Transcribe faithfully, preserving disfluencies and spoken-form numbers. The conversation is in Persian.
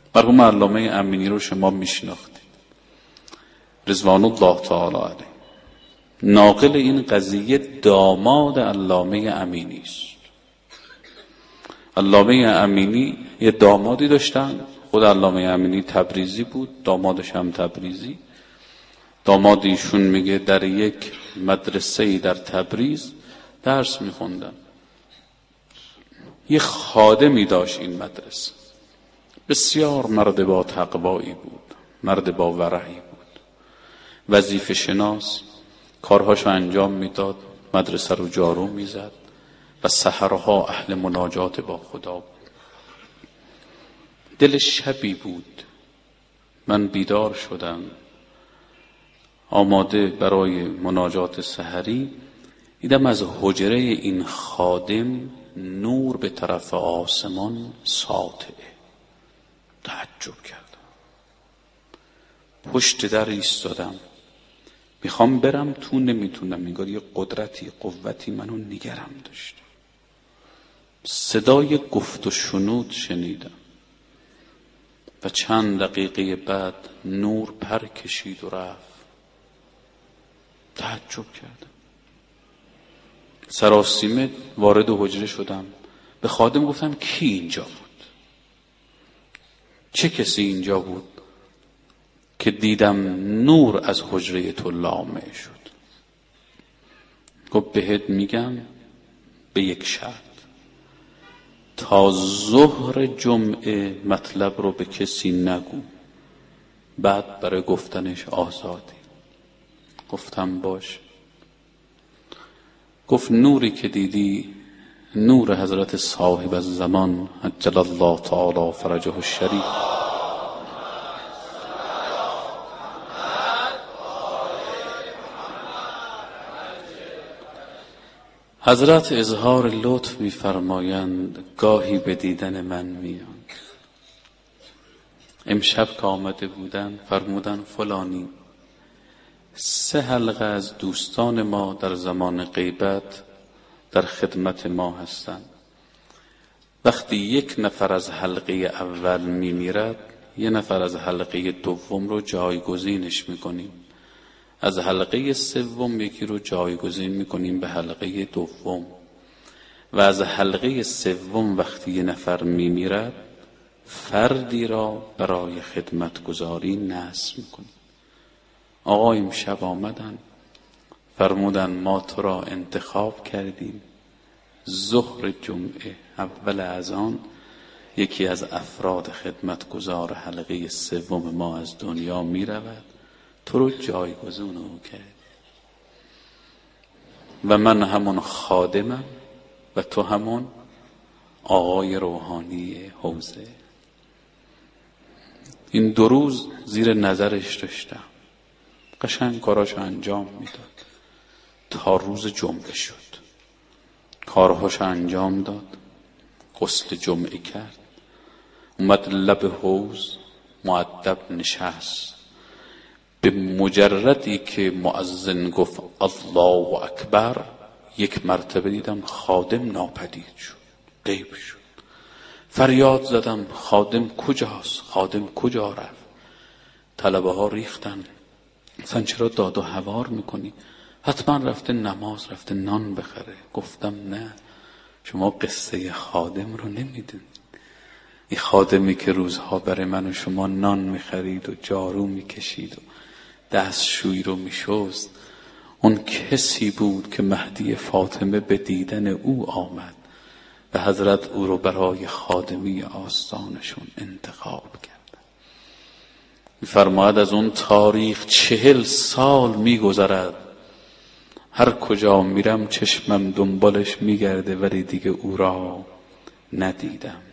مرحوم علامه امینی رو شما میشناختید رضوان الله تعالی علیه. ناقل این قضیه داماد علامه امینی است. علامه امینی یه دامادی داشتن، خود علامه امینی تبریزی بود، دامادش هم تبریزی. داماد ایشون میگه در یک مدرسه‌ای در تبریز درس میخوندن. یه خادمی داشت این مدرسه، بسیار مرد با تقوایی بود، مرد با ورعی بود، وظیفه شناس، کارهاشو انجام میداد، مدرسه رو جارو میزد و سحرها اهل مناجات با خدا بود. دل شبی بود من بیدار شدم آماده برای مناجات سحری، دیدم از حجره این خادم نور به طرف آسمان ساطعه. تعجب کردم، پشت در ایستادم، میخوام برم تو، نمیتونم، انگار یه قدرتی قوتی منو نگرم داشت. صدای گفت و شنود شنیدم و چند دقیقه بعد نور پر کشید و رفت. تعجب کردم، سراسیمه وارد حجره شدم، به خادم گفتم کی اینجا بود؟ چه کسی اینجا بود که دیدم نور از حجره تو لامع شد؟ گفت بهت میگم به یک شرط، تا ظهر جمعه مطلب رو به کسی نگو، بعد برای گفتنش آزادی. گفتم باش. گفت نوری که دیدی نور حضرت صاحب الزمان عجل الله تعالی فرجه الشریف. حضرت اظهار لطف می‌فرمایند گاهی به دیدن من میان. امشب که آمده بودن فرمودن فلانی سه حلقه از دوستان ما در زمان غیبت در خدمت ما هستند. وقتی یک نفر از حلقه اول میمیرد، یک نفر از حلقه دوم رو جایگزینش میکنیم، از حلقه سوم یکی رو جایگزین میکنیم به حلقه دوم، و از حلقه سوم وقتی یک نفر میمیرد فردی را برای خدمت گذاری نصب میکنیم. آقا امشب آمدن فرمودن ما تو را انتخاب کردیم، ظهر جمعه اول اذان یکی از افراد خدمتگزار حلقه سوم ما از دنیا می رود، تو رو جایگزین او کرد و من همون خادمم و تو همون آقای روحانی حوزه. این دو روز زیر نظرش داشتم، قشنگ کاراشو انجام میداد تا روز جمعه شد. کارهاشو انجام داد، غسل جمعه کرد، اومد لب حوض مؤدب نشست. به مجردی که مؤذن گفت الله اکبر یک مرتبه دیدم خادم ناپدید شد، غیب شد. فریاد زدم خادم کجاست؟ خادم کجا رفت؟ طلبه ها ریختن، مثلا چرا داد و هوار میکنی؟ حتما رفته نماز، رفته نان بخره. گفتم نه، شما قصه خادم رو نمیدونید. این خادمی که روزها برای من و شما نان میخرید و جارو میکشید و دستشویی رو میشست، اون کسی بود که مهدی فاطمه به دیدن او آمد و حضرت او رو برای خادمی آستانشون انتخاب کرد. می‌فرماید از اون تاریخ چهل سال میگذرد، هر کجا میرم چشمم دنبالش میگرده ولی دیگه او را ندیدم.